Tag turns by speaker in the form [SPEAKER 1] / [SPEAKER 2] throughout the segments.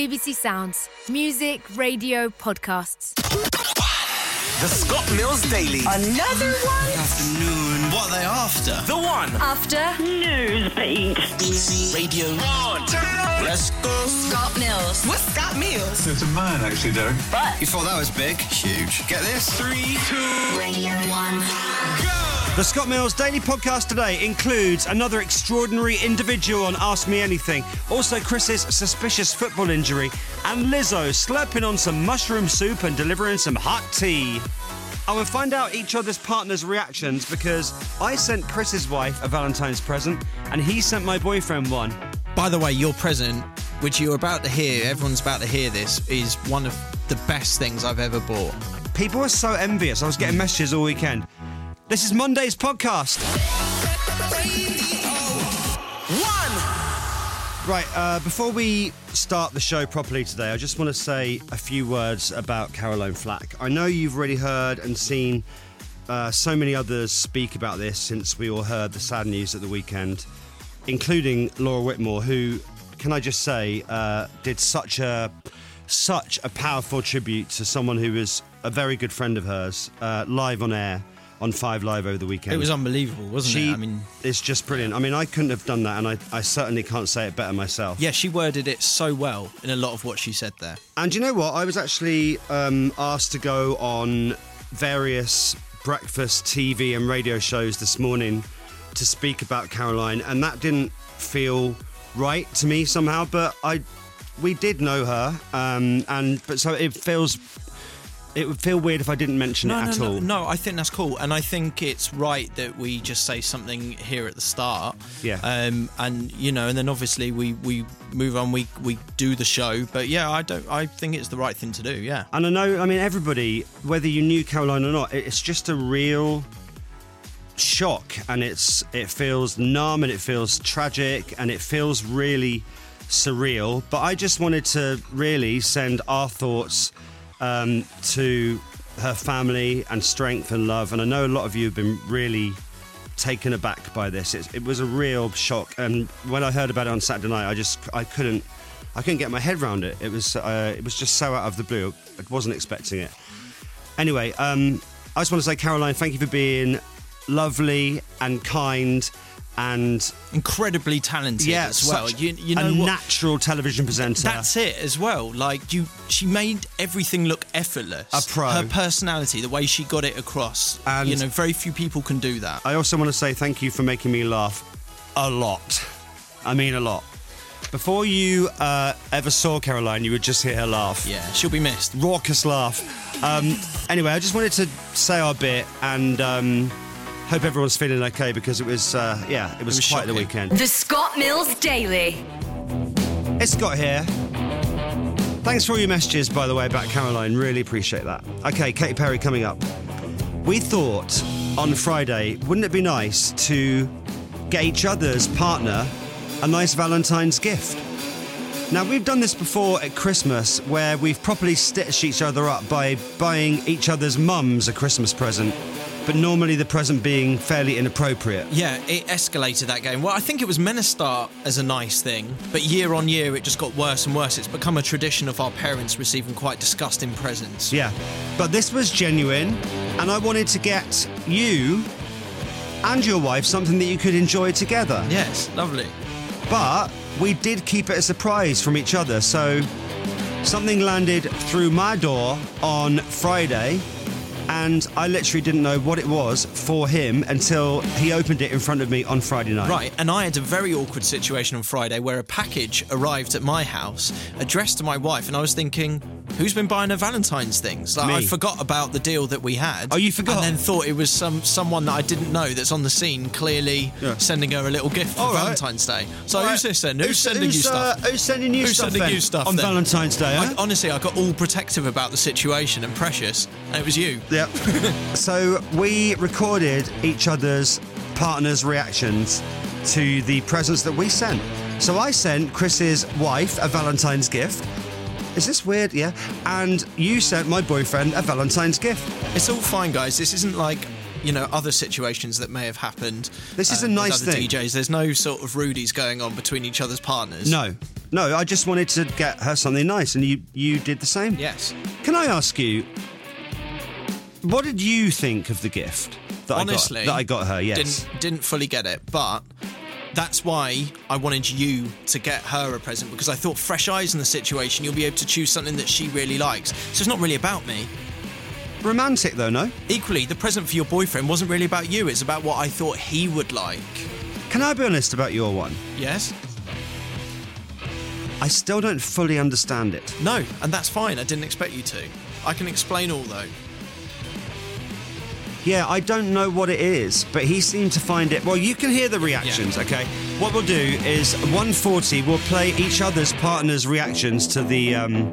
[SPEAKER 1] BBC Sounds. Music, radio, podcasts.
[SPEAKER 2] The Scott Mills Daily.
[SPEAKER 3] Another one?
[SPEAKER 4] Afternoon. What are they after?
[SPEAKER 2] The one.
[SPEAKER 1] After
[SPEAKER 3] Newsbeat.
[SPEAKER 4] BBC Radio 1. Let's go.
[SPEAKER 3] Scott Mills. What's Scott Mills?
[SPEAKER 5] It's a man, actually, Derek.
[SPEAKER 3] But
[SPEAKER 4] You thought that was big? Huge. Get this? 3, 2,
[SPEAKER 3] Radio 1.
[SPEAKER 4] go!
[SPEAKER 6] The Scott Mills Daily Podcast today includes another extraordinary individual on Ask Me Anything, also Chris's suspicious football injury, and Lizzo slurping on some mushroom soup and delivering some hot tea. I will find out each other's partner's reactions because I sent Chris's wife a Valentine's present and he sent my boyfriend one.
[SPEAKER 7] By the way, your present, which you're about to hear, everyone's about to hear this, is one of the best things I've ever bought.
[SPEAKER 6] People are so envious. I was getting messages all weekend. This is Monday's podcast. Right, before we start the show properly today, I just want to say a few words about Caroline Flack. I know you've already heard and seen so many others speak about this since we all heard the sad news at the weekend, including Laura Whitmore, who, can I just say, did such a powerful tribute to someone who was a very good friend of hers, live on air on 5 Live over the weekend.
[SPEAKER 7] It was unbelievable, wasn't it? I mean,
[SPEAKER 6] it's just brilliant. I mean, I couldn't have done that, and I certainly can't say it better myself.
[SPEAKER 7] yeah, she worded it so well in a lot of what she said there.
[SPEAKER 6] And you know what? I was actually asked to go on various breakfast TV and radio shows this morning to speak about Caroline, and that didn't feel right to me somehow. But we did know her, but so it would feel weird if I didn't mention it at all.
[SPEAKER 7] No, I think that's cool. And I think it's right that we just say something here at the start.
[SPEAKER 6] Yeah.
[SPEAKER 7] And, you know, and then obviously we move on, we do the show. But yeah, I think it's the right thing to do, yeah.
[SPEAKER 6] And I know, I mean, everybody, whether you knew Caroline or not, it's just a real shock. And it feels numb and it feels tragic and it feels really surreal. But I just wanted to really send our thoughts to her family and strength and love, and I know a lot of you have been really taken aback by this. It was a real shock, and when I heard about it on Saturday night, I couldn't get my head around it. It was just so out of the blue. I wasn't expecting it. Anyway, I just want to say, Caroline, thank you for being lovely and kind and
[SPEAKER 7] incredibly talented as well. You know
[SPEAKER 6] a
[SPEAKER 7] what?
[SPEAKER 6] Natural television presenter.
[SPEAKER 7] That's it as well. Like she made everything look effortless.
[SPEAKER 6] A pro.
[SPEAKER 7] Her personality, the way she got it across.
[SPEAKER 6] And
[SPEAKER 7] you know, very few people can do that.
[SPEAKER 6] I also want to say thank you for making me laugh a lot. I mean a lot. Before you ever saw Caroline, you would just hear her laugh.
[SPEAKER 7] Yeah, she'll be missed.
[SPEAKER 6] Raucous laugh. Anyway, I just wanted to say our bit and hope everyone's feeling okay because it was quite
[SPEAKER 7] shocking.
[SPEAKER 6] the weekend.
[SPEAKER 1] The Scott Mills Daily.
[SPEAKER 6] It's Scott here. Thanks for all your messages, by the way, about Caroline. Really appreciate that. Okay, Katy Perry coming up. We thought on Friday, wouldn't it be nice to get each other's partner a nice Valentine's gift? Now, we've done this before at Christmas where we've properly stitched each other up by buying each other's mums a Christmas present, but normally the present being fairly inappropriate.
[SPEAKER 7] Yeah, it escalated that game. Well, I think it was meant to start as a nice thing, but year on year it just got worse and worse. It's become a tradition of our parents receiving quite disgusting presents.
[SPEAKER 6] Yeah, but this was genuine, and I wanted to get you and your wife something that you could enjoy together.
[SPEAKER 7] Yes, lovely.
[SPEAKER 6] But we did keep it a surprise from each other, so something landed through my door on Friday, and I literally didn't know what it was for him until he opened it in front of me on Friday night.
[SPEAKER 7] Right, and I had a very awkward situation on Friday where a package arrived at my house addressed to my wife, and I was thinking, who's been buying her Valentine's things? Like,
[SPEAKER 6] Me.
[SPEAKER 7] I forgot about the deal that we had.
[SPEAKER 6] Oh, you forgot?
[SPEAKER 7] And then thought it was someone that I didn't know that's on the scene, clearly sending her a little gift for
[SPEAKER 6] All right.
[SPEAKER 7] Valentine's Day. So
[SPEAKER 6] All
[SPEAKER 7] who's
[SPEAKER 6] right.
[SPEAKER 7] this then? Who's sending you stuff?
[SPEAKER 6] Who's sending you
[SPEAKER 7] Who's
[SPEAKER 6] stuff
[SPEAKER 7] sending
[SPEAKER 6] then?
[SPEAKER 7] you stuff
[SPEAKER 6] on
[SPEAKER 7] then?
[SPEAKER 6] Valentine's Day, huh?
[SPEAKER 7] Honestly, I got all protective about the situation and precious, and it was you.
[SPEAKER 6] Yep. So we recorded each other's partners' reactions to the presents that we sent. So I sent Chris's wife a Valentine's gift. Is this weird? Yeah. And you sent my boyfriend a Valentine's gift.
[SPEAKER 7] It's all fine, guys. This isn't like, you know, other situations that may have happened.
[SPEAKER 6] This is a nice
[SPEAKER 7] with other
[SPEAKER 6] thing.
[SPEAKER 7] DJs. There's no sort of rudies going on between each other's partners.
[SPEAKER 6] No. No, I just wanted to get her something nice, and you did the same?
[SPEAKER 7] Yes.
[SPEAKER 6] Can I ask you, what did you think of the gift that I got her? Yes.
[SPEAKER 7] Didn't fully get it, but that's why I wanted you to get her a present, because I thought fresh eyes in the situation, you'll be able to choose something that she really likes. So it's not really about me.
[SPEAKER 6] Romantic though, no?
[SPEAKER 7] Equally, the present for your boyfriend wasn't really about you. It's about what I thought he would like.
[SPEAKER 6] Can I be honest about your one?
[SPEAKER 7] Yes?
[SPEAKER 6] I still don't fully understand it.
[SPEAKER 7] No, and that's fine. I didn't expect you to. I can explain all, though.
[SPEAKER 6] Yeah, I don't know what it is, but he seemed to find it... Well, you can hear the reactions, okay? What we'll do is, 140, we'll play each other's partner's reactions to the,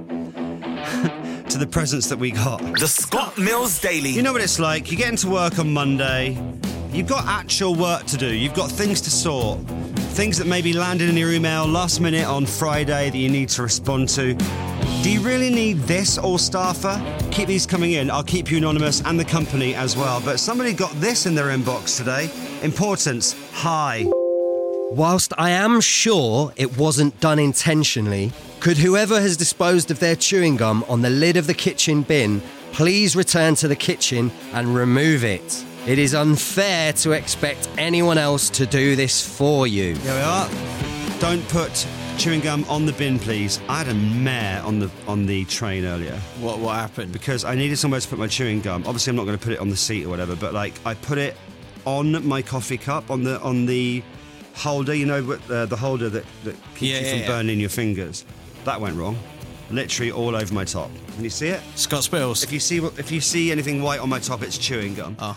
[SPEAKER 6] to the presents that we got.
[SPEAKER 2] The Scott Mills Daily.
[SPEAKER 6] You know what it's like? You get into work on Monday, you've got actual work to do, you've got things to sort, things that maybe landed in your email last minute on Friday that you need to respond to. Do you really need this, all-staffer? Keep these coming in. I'll keep you anonymous and the company as well. But somebody got this in their inbox today. Importance, high.
[SPEAKER 5] Whilst I am sure it wasn't done intentionally, could whoever has disposed of their chewing gum on the lid of the kitchen bin please return to the kitchen and remove it? It is unfair to expect anyone else to do this for you.
[SPEAKER 6] Here we are. Don't put chewing gum on the bin, please. I had a mare on the train earlier.
[SPEAKER 7] What happened?
[SPEAKER 6] Because I needed somewhere to put my chewing gum. Obviously, I'm not going to put it on the seat or whatever, but like I put it on my coffee cup on the holder. You know, the holder that keeps you from burning your fingers. That went wrong. Literally all over my top. Can you see it?
[SPEAKER 7] Scott Spills.
[SPEAKER 6] If you see anything white on my top, it's chewing gum.
[SPEAKER 7] Oh.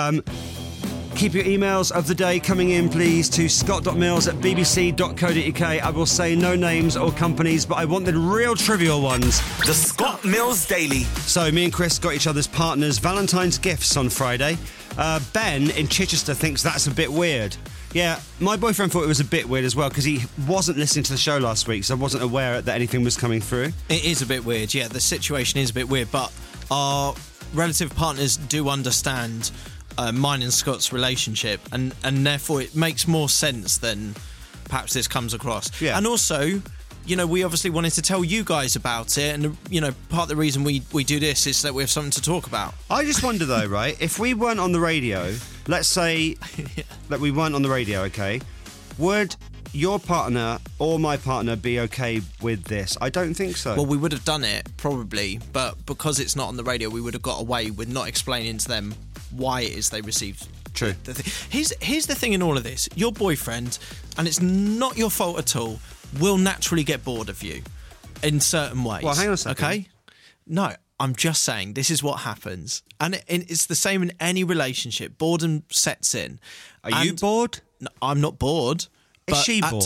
[SPEAKER 6] Keep your emails of the day coming in, please, to scott.mills@bbc.co.uk. I will say no names or companies, but I want the real trivial ones.
[SPEAKER 2] The Scott Mills Daily.
[SPEAKER 6] So me and Chris got each other's partners' Valentine's gifts on Friday. Ben in Chichester thinks that's a bit weird. Yeah, my boyfriend thought it was a bit weird as well because he wasn't listening to the show last week, so I wasn't aware that anything was coming through.
[SPEAKER 7] It is a bit weird, yeah. The situation is a bit weird, but our relative partners do understand mine and Scott's relationship, and therefore it makes more sense than perhaps this comes across.
[SPEAKER 6] Yeah.
[SPEAKER 7] And also, you know, we obviously wanted to tell you guys about it, and, you know, part of the reason we do this is that we have something to talk about.
[SPEAKER 6] I just wonder, though, right, if we weren't on the radio, let's say that we weren't on the radio, okay, would your partner or my partner be okay with this? I don't think so.
[SPEAKER 7] Well, we would have done it, probably, but because it's not on the radio, we would have got away with not explaining to them why it is they received.
[SPEAKER 6] True.
[SPEAKER 7] The thing. Here's the thing in all of this. Your boyfriend, and it's not your fault at all, will naturally get bored of you in certain ways.
[SPEAKER 6] Well, hang on a second.
[SPEAKER 7] Okay? No, I'm just saying this is what happens. And it's the same in any relationship. Boredom sets in.
[SPEAKER 6] Are you bored?
[SPEAKER 7] No, I'm not bored.
[SPEAKER 6] Is she bored?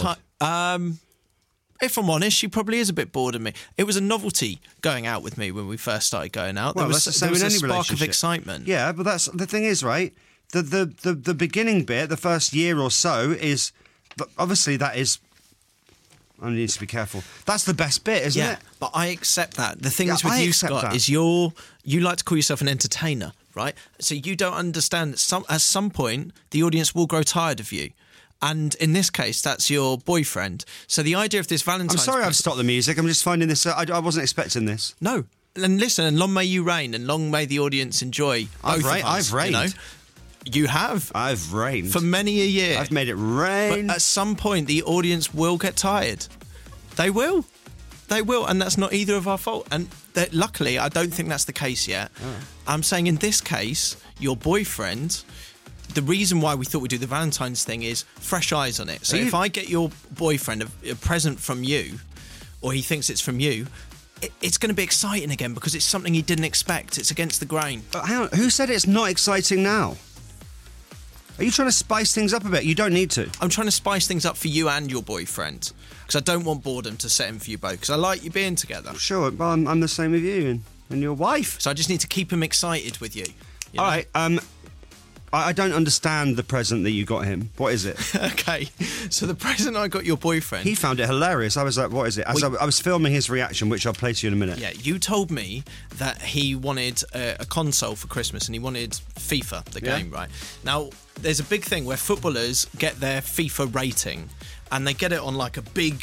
[SPEAKER 7] If I'm honest, she probably is a bit bored of me. It was a novelty going out with me when we first started going out.
[SPEAKER 6] Well,
[SPEAKER 7] there was
[SPEAKER 6] that's the same in any
[SPEAKER 7] spark
[SPEAKER 6] relationship.
[SPEAKER 7] of excitement.
[SPEAKER 6] Yeah, but that's the thing is, right? The beginning bit, the first year or so, is obviously that is. I need to be careful. That's the best bit, isn't it?
[SPEAKER 7] But I accept that. The thing is
[SPEAKER 6] I
[SPEAKER 7] with you,
[SPEAKER 6] accept
[SPEAKER 7] Scott,
[SPEAKER 6] that.
[SPEAKER 7] is you like to call yourself an entertainer, right? So you don't understand that at some point the audience will grow tired of you. And in this case, that's your boyfriend. So the idea of this Valentine's...
[SPEAKER 6] I'm sorry I've stopped the music. I'm just finding this... I wasn't expecting this.
[SPEAKER 7] No. And listen, and long may you reign, and long may the audience enjoy both of us.
[SPEAKER 6] I've reigned.
[SPEAKER 7] You know? You have.
[SPEAKER 6] I've reigned.
[SPEAKER 7] For many a year.
[SPEAKER 6] I've made it rain.
[SPEAKER 7] But at some point, the audience will get tired. They will. They will, and that's not either of our fault. And luckily, I don't think that's the case yet. Oh. I'm saying in this case, your boyfriend... The reason why we thought we'd do the Valentine's thing is fresh eyes on it. So if I get your boyfriend a present from you, or he thinks it's from you, it's going to be exciting again because it's something he didn't expect. It's against the grain.
[SPEAKER 6] But hang on, who said it's not exciting now? Are you trying to spice things up a bit? You don't need to.
[SPEAKER 7] I'm trying to spice things up for you and your boyfriend because I don't want boredom to set in for you both because I like you being together.
[SPEAKER 6] Sure, but I'm the same with you and your wife.
[SPEAKER 7] So I just need to keep him excited with you.
[SPEAKER 6] All right, I don't understand the present that you got him. What is it?
[SPEAKER 7] Okay, so the present I got your boyfriend...
[SPEAKER 6] He found it hilarious. I was like, what is it? I was filming his reaction, which I'll play to you in a minute.
[SPEAKER 7] Yeah, you told me that he wanted a console for Christmas and he wanted FIFA, the game, right? Now, there's a big thing where footballers get their FIFA rating and they get it on like a big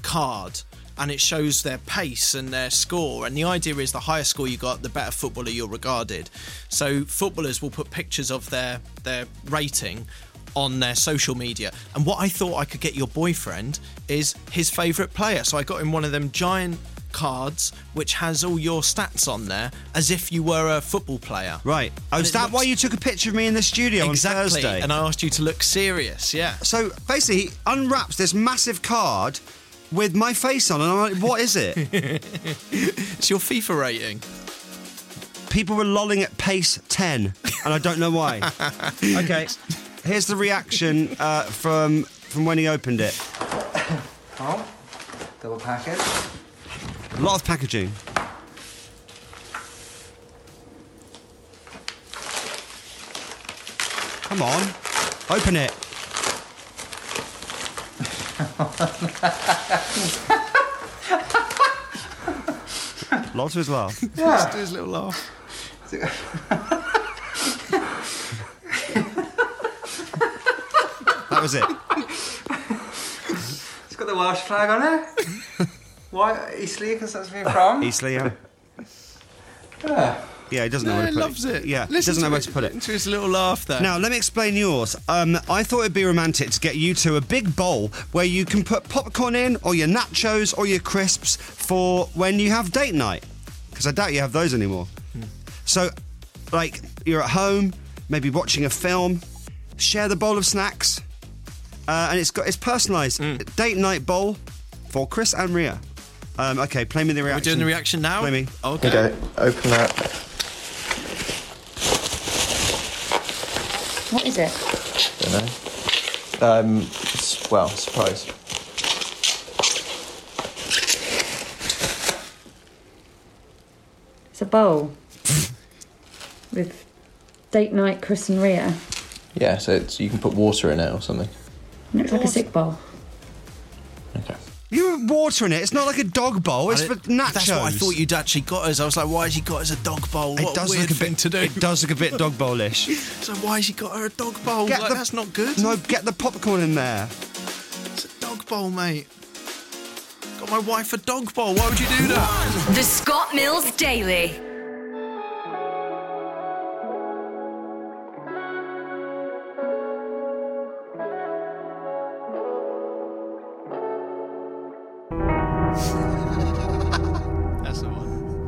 [SPEAKER 7] card, and it shows their pace and their score. And the idea is the higher score you got, the better footballer you're regarded. So footballers will put pictures of their rating on their social media. And what I thought I could get your boyfriend is his favourite player. So I got him one of them giant cards which has all your stats on there as if you were a football player.
[SPEAKER 6] Right. Oh, is that why you took a picture of me in the studio on Thursday?
[SPEAKER 7] And I asked you to look serious, yeah.
[SPEAKER 6] So basically, he unwraps this massive card with my face on, and I'm like, what is it?
[SPEAKER 7] It's your FIFA rating.
[SPEAKER 6] People were lolling at pace 10, and I don't know why. Okay, here's the reaction from when he opened it.
[SPEAKER 8] Oh, double package.
[SPEAKER 6] A lot of packaging. Come on, open it. Lots of his laugh.
[SPEAKER 8] Yeah.
[SPEAKER 7] Just do his little laugh.
[SPEAKER 6] That was it.
[SPEAKER 8] It's got the Welsh flag on it. Why? Eastleigh, because that's where you're from?
[SPEAKER 6] Eastleigh, yeah.
[SPEAKER 8] Yeah.
[SPEAKER 6] Yeah, he doesn't know where to put it.
[SPEAKER 7] He loves it.
[SPEAKER 6] Yeah, he doesn't know where to put it.
[SPEAKER 7] To his little laugh there.
[SPEAKER 6] Now, let me explain yours. I thought it'd be romantic to get you to a big bowl where you can put popcorn in, or your nachos, or your crisps for when you have date night. Because I doubt you have those anymore. So, like, you're at home, maybe watching a film, share the bowl of snacks, and it's personalised. Date night bowl for Chris and Ria. Okay, play me the reaction.
[SPEAKER 7] We're doing the reaction now?
[SPEAKER 6] Play me.
[SPEAKER 7] Okay.
[SPEAKER 9] Okay, open that.
[SPEAKER 10] What is it?
[SPEAKER 9] Don't know. Surprise.
[SPEAKER 10] It's a bowl with date night Chris and Ria.
[SPEAKER 9] Yeah, so you can put water in it or something.
[SPEAKER 10] It looks like a sick bowl.
[SPEAKER 9] Okay.
[SPEAKER 6] You were watering it. It's not like a dog bowl. It's for nachos.
[SPEAKER 7] That's what I thought you'd actually got us. I was like, why has he got us a dog bowl? What a weird thing to do.
[SPEAKER 6] It does look a bit dog bowl-ish.
[SPEAKER 7] So why has he got her a dog bowl? That's not good.
[SPEAKER 6] No, get the popcorn in there.
[SPEAKER 7] It's a dog bowl, mate. Got my wife a dog bowl. Why would you do that?
[SPEAKER 1] The Scott Mills Daily.
[SPEAKER 7] That's the one.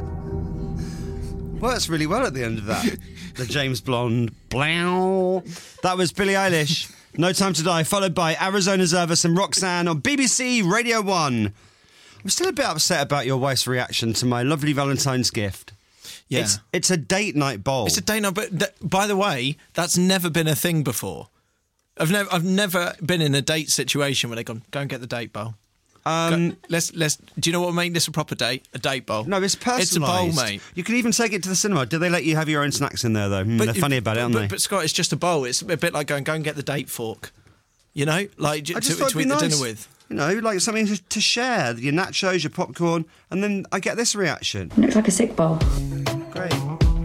[SPEAKER 6] Works really well at the end of that. The James Blonde. Blow. That was Billie Eilish. No Time to Die, followed by Arizona Zervas and Roxanne on BBC Radio 1. I'm still a bit upset about your wife's reaction to my lovely Valentine's gift.
[SPEAKER 7] Yeah.
[SPEAKER 6] It's a date night bowl.
[SPEAKER 7] It's a date night, but by the way, that's never been a thing before. I've never been in a date situation where they've gone, go and get the date bowl. Let's. Do you know what would make this a proper date? A date bowl.
[SPEAKER 6] No, it's personalised.
[SPEAKER 7] It's a bowl, mate.
[SPEAKER 6] You can even take it to the cinema. Do they let you have your own snacks in there, though? They're funny about it, aren't they?
[SPEAKER 7] But Scott, it's just a bowl. It's a bit like go and get the date fork. You know, like to eat the dinner with.
[SPEAKER 6] You know, like something to share. Your nachos, your popcorn, and then I get this reaction.
[SPEAKER 10] It looks like a sick bowl.
[SPEAKER 6] Great.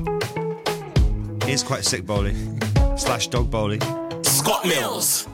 [SPEAKER 6] It is quite sick bowly. / dog bowly.
[SPEAKER 2] Scott Mills.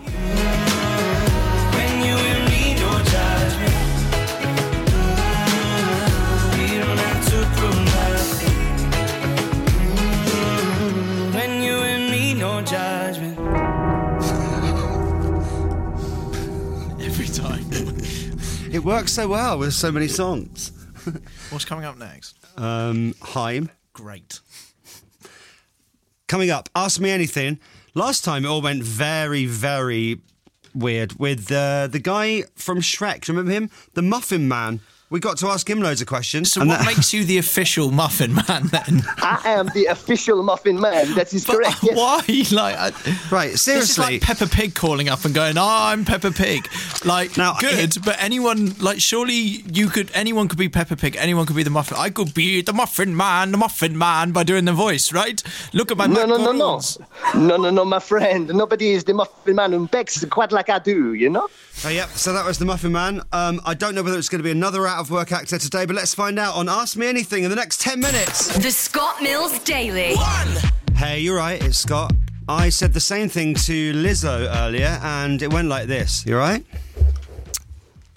[SPEAKER 7] Every time.
[SPEAKER 6] It works so well with so many songs.
[SPEAKER 7] What's coming up next?
[SPEAKER 6] Haim.
[SPEAKER 7] Great.
[SPEAKER 6] Coming up, Ask Me Anything. Last time it all went very, very weird with the guy from Shrek. Do you remember him? The Muffin Man. We got to ask him loads of questions.
[SPEAKER 7] So what makes you the official Muffin Man then?
[SPEAKER 11] I am the official Muffin Man. That is correct. Yes.
[SPEAKER 7] Why?
[SPEAKER 6] Right, seriously.
[SPEAKER 7] This is like Peppa Pig calling up and going, I'm Peppa Pig. Like, now, good, but anyone, like, surely anyone could be Peppa Pig, anyone could be the Muffin. I could be the Muffin Man by doing the voice, right? Look at my macarons.
[SPEAKER 11] No, my friend. Nobody is the Muffin Man who begs quite like I do, you know?
[SPEAKER 6] Oh, yep, so that was the Muffin Man. I don't know whether it's going to be another out-of-work actor today, but let's find out on Ask Me Anything in the next 10 minutes.
[SPEAKER 1] The Scott Mills Daily.
[SPEAKER 6] Hey, you're right, it's Scott. I said the same thing to Lizzo earlier, and it went like this. You all right?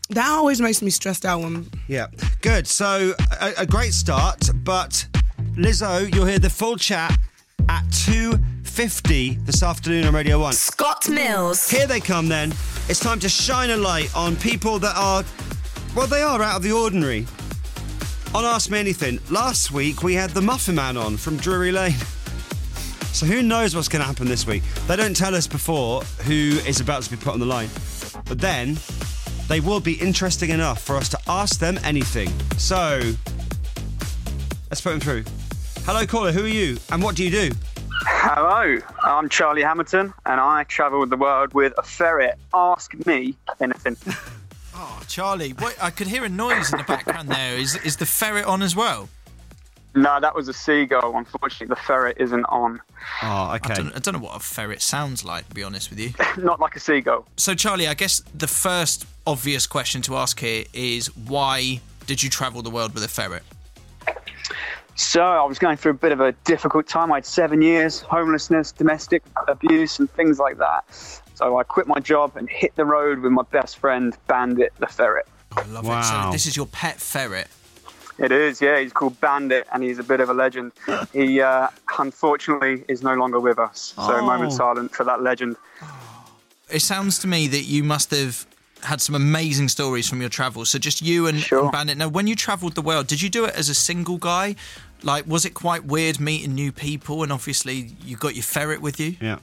[SPEAKER 12] That always makes me stressed out when...
[SPEAKER 6] Yeah, good. So, a great start, but Lizzo, you'll hear the full chat at 2:50 this afternoon on Radio 1.
[SPEAKER 3] Scott Mills.
[SPEAKER 6] Here they come then. It's time to shine a light on people that are, well, they are out of the ordinary. On Ask Me Anything, last week we had the Muffin Man on from Drury Lane. So who knows what's going to happen this week? They don't tell us before who is about to be put on the line. But then... they will be interesting enough for us to ask them anything. So, let's put them through. Hello, caller, who are you and what do you do?
[SPEAKER 13] Hello, I'm Charlie Hamilton and I travel the world with a ferret. Ask me anything.
[SPEAKER 7] Oh, Charlie, I could hear a noise in the background there. Is the ferret on as well?
[SPEAKER 13] No, that was a seagull. Unfortunately, the ferret isn't on.
[SPEAKER 6] Oh, okay.
[SPEAKER 7] I don't know what a ferret sounds like, to be honest with you.
[SPEAKER 13] Not like a seagull.
[SPEAKER 7] So, Charlie, I guess the first obvious question to ask here is why did you travel the world with a ferret?
[SPEAKER 13] So, I was going through a bit of a difficult time. I had 7 years, homelessness, domestic abuse and things like that. So I quit my job and hit the road with my best friend, Bandit the ferret.
[SPEAKER 7] I love it. So this is your pet ferret?
[SPEAKER 13] It is, yeah. He's called Bandit, and he's a bit of a legend. He, unfortunately, is no longer with us. So a moment silent for that legend.
[SPEAKER 7] It sounds to me that you must have had some amazing stories from your travels. So just you and Bandit. Now, when you travelled the world, did you do it as a single guy? Like, was it quite weird meeting new people? And obviously, you got your ferret with you?
[SPEAKER 6] Yeah.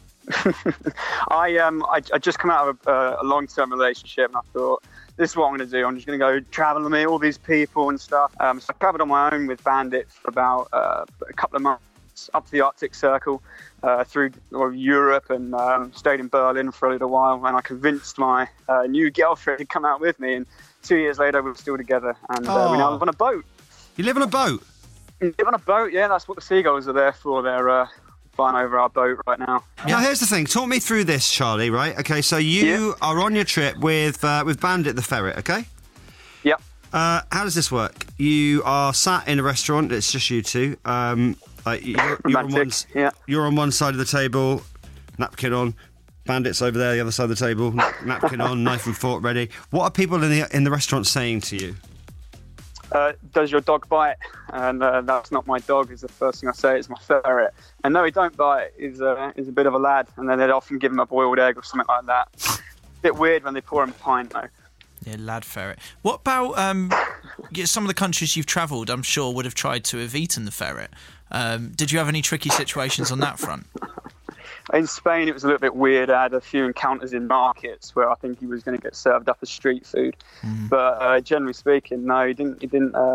[SPEAKER 13] I just come out of a long-term relationship, and I thought, this is what I'm going to do. I'm just going to go travel and meet all these people and stuff. So I travelled on my own with Bandit for about a couple of months up to the Arctic Circle, through Europe, and stayed in Berlin for a little while. And I convinced my new girlfriend to come out with me. And 2 years later, we were still together. And we now live on a boat.
[SPEAKER 6] You live on a boat?
[SPEAKER 13] We live on a boat, yeah. That's what the seagulls are there for. They're flying over our boat right now.
[SPEAKER 6] Now, here's the thing. Talk me through this, Charlie, right? Okay, so you are on your trip with Bandit the ferret, okay?
[SPEAKER 13] Yep.
[SPEAKER 6] How does this work? You are sat in a restaurant. It's just you two. You're on one side of the table, napkin on. Bandit's over there, the other side of the table, napkin on, knife and fork ready. What are people in the restaurant saying to you?
[SPEAKER 13] Does your dog bite? And that's not my dog, is the first thing I say. It's my ferret. And no, he don't bite. He's a bit of a lad. And then they'd often give him a boiled egg or something like that. Bit weird when they pour him a pint, though.
[SPEAKER 7] Yeah, lad ferret. What about some of the countries you've travelled, I'm sure, would have tried to have eaten the ferret. Did you have any tricky situations on that front?
[SPEAKER 13] In Spain, it was a little bit weird. I had a few encounters in markets where I think he was going to get served up as street food. But generally speaking, no, he didn't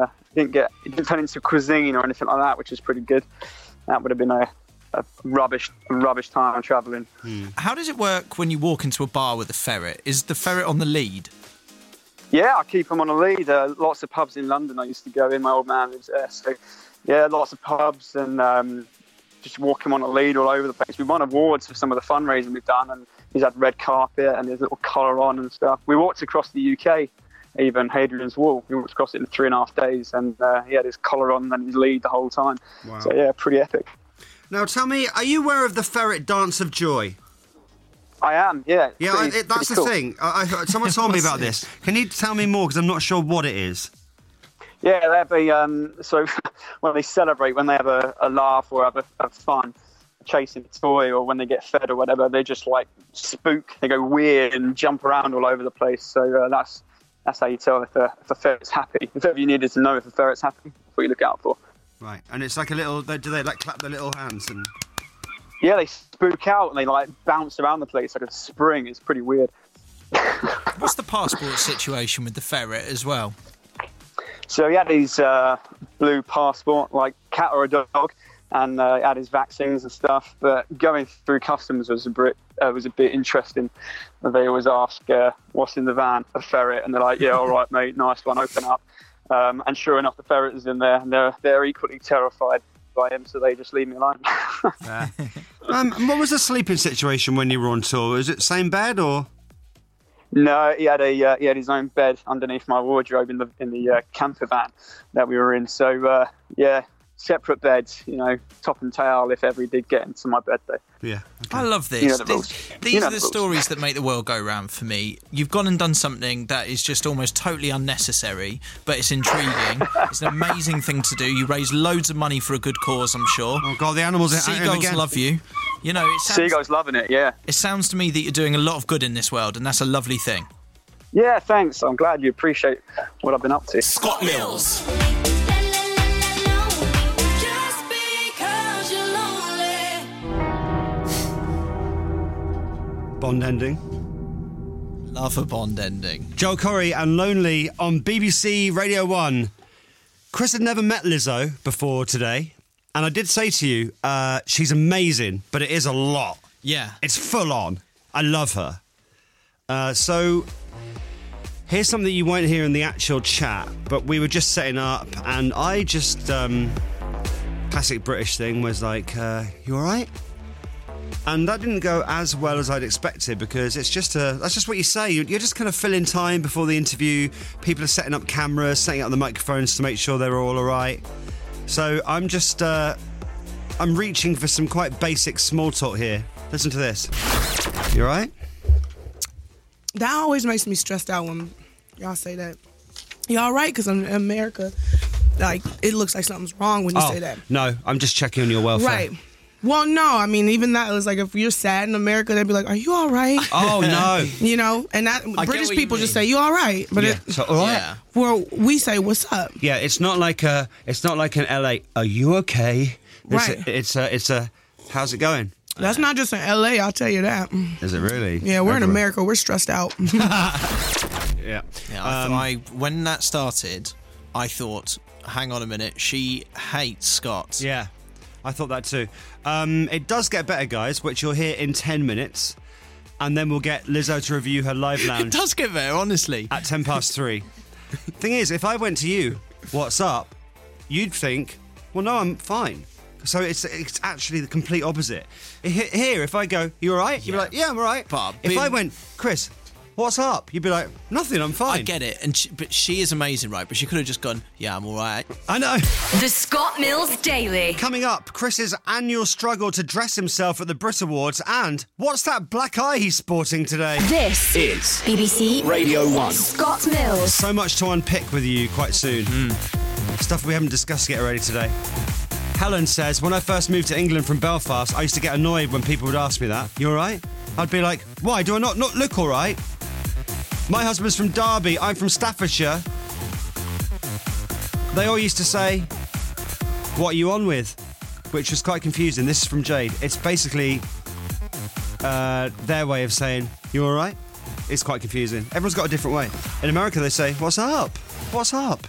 [SPEAKER 13] turn into cuisine or anything like that, which is pretty good. That would have been a rubbish time travelling.
[SPEAKER 7] How does it work when you walk into a bar with a ferret? Is the ferret on the lead?
[SPEAKER 13] Yeah, I keep him on a lead. Lots of pubs in London I used to go in. My old man lives there. So, yeah, lots of pubs and just walk him on a lead all over the place. We won awards for some of the fundraising we've done, and he's had red carpet and his little collar on and stuff. We walked across the UK, even Hadrian's Wall. We walked across it in 3.5 days, and he had his collar on and his lead the whole time.
[SPEAKER 6] Wow.
[SPEAKER 13] So, yeah, pretty epic.
[SPEAKER 6] Now, tell me, are you aware of the ferret dance of joy?
[SPEAKER 13] I am, yeah.
[SPEAKER 6] Yeah, that's the
[SPEAKER 13] cool.
[SPEAKER 6] thing. Someone told me about this. Can you tell me more, because I'm not sure what it is?
[SPEAKER 13] Yeah, they'll be, so when they celebrate, when they have a laugh or have fun, chasing a toy, or when they get fed or whatever, they just like spook, they go weird and jump around all over the place. So that's how you tell if a ferret's happy. If ever you needed to know if a ferret's happy, that's what you look out for.
[SPEAKER 6] Right, and it's like a little, do they like clap their little hands and...
[SPEAKER 13] Yeah, they spook out and they like bounce around the place like a spring. It's pretty weird.
[SPEAKER 7] What's the passport situation with the ferret as well?
[SPEAKER 13] So he had his blue passport, like cat or a dog, and he had his vaccines and stuff. But going through customs was a bit interesting. They always ask, "What's in the van?" A ferret, and they're like, "Yeah, all right, mate, nice one, open up." And sure enough, the ferret is in there, and they're equally terrified by him, so they just leave me alone.
[SPEAKER 6] What was the sleeping situation when you were on tour? Was it same bed or?
[SPEAKER 13] No, he had his own bed underneath my wardrobe in the camper van that we were in. So separate beds, top and tail if ever he did get into my bed though.
[SPEAKER 6] Yeah.
[SPEAKER 7] I love this. These are the stories that make the world go round for me. You've gone and done something that is just almost totally unnecessary, but it's intriguing. It's an amazing thing to do. You raise loads of money for a good cause, I'm sure.
[SPEAKER 6] Oh, God, the animals are
[SPEAKER 7] Seagulls love you.
[SPEAKER 13] Seagulls loving it, yeah.
[SPEAKER 7] It sounds to me that you're doing a lot of good in this world, and that's a lovely thing.
[SPEAKER 13] Yeah, thanks. I'm glad you appreciate what I've been up to.
[SPEAKER 2] Scott Mills.
[SPEAKER 6] Bond ending.
[SPEAKER 7] Love a Bond ending.
[SPEAKER 6] Joel Corry and Lonely on BBC Radio 1. Chris had never met Lizzo before today, and I did say to you, she's amazing, but it is a lot.
[SPEAKER 7] Yeah.
[SPEAKER 6] It's full on. I love her. So here's something you won't hear in the actual chat, but we were just setting up, and I just, classic British thing was like, you all right? And that didn't go as well as I'd expected, because that's just what you say. You're just kind of filling time before the interview. People are setting up cameras, setting up the microphones to make sure they're all right. So I'm just, I'm reaching for some quite basic small talk here. Listen to this. You all right?
[SPEAKER 12] That always makes me stressed out when y'all say that. You all right? Because in America, like, it looks like something's wrong when you say that.
[SPEAKER 6] No, I'm just checking on your welfare.
[SPEAKER 12] Right. Well, no, I mean, even that was like, if you're sad in America, they'd be like, are you all right?
[SPEAKER 6] Oh, no.
[SPEAKER 12] And that British people just say, you all right? But
[SPEAKER 6] so, all right.
[SPEAKER 7] Yeah.
[SPEAKER 12] Well, we say, what's up?
[SPEAKER 6] Yeah, it's not like an LA, are you okay?
[SPEAKER 12] Right.
[SPEAKER 6] It's a, how's it going?
[SPEAKER 12] That's not just in LA, I'll tell you that.
[SPEAKER 6] Is it really?
[SPEAKER 12] Yeah, we're in America, we're stressed out.
[SPEAKER 6] Yeah.
[SPEAKER 7] When that started, I thought, hang on a minute, she hates Scott.
[SPEAKER 6] Yeah. I thought that too. It does get better, guys, which you'll hear in 10 minutes. And then we'll get Lizzo to review her live lounge.
[SPEAKER 7] It does get better, honestly.
[SPEAKER 6] At 3:10. Thing is, if I went to you, what's up? You'd think, well, no, I'm fine. So it's actually the complete opposite. Here, if I go, you all right? You'd be like, yeah, I'm all right.
[SPEAKER 7] But
[SPEAKER 6] if I went, Chris, what's up? You'd be like, nothing, I'm fine.
[SPEAKER 7] I get it, but she is amazing, right? But she could have just gone, yeah, I'm all right.
[SPEAKER 6] I know.
[SPEAKER 1] The Scott Mills Daily.
[SPEAKER 6] Coming up, Chris's annual struggle to dress himself at the Brit Awards, and what's that black eye he's sporting today?
[SPEAKER 1] This
[SPEAKER 2] is
[SPEAKER 1] BBC
[SPEAKER 2] Radio 1.
[SPEAKER 1] Scott Mills.
[SPEAKER 6] So much to unpick with you quite soon. Stuff we haven't discussed yet already today. Helen says, when I first moved to England from Belfast, I used to get annoyed when people would ask me that. You all right? I'd be like, why? Do I not look all right? My husband's from Derby, I'm from Staffordshire. They all used to say, what are you on with? Which was quite confusing. This is from Jade. It's basically their way of saying, you all right? It's quite confusing. Everyone's got a different way. In America, they say, what's up? What's up?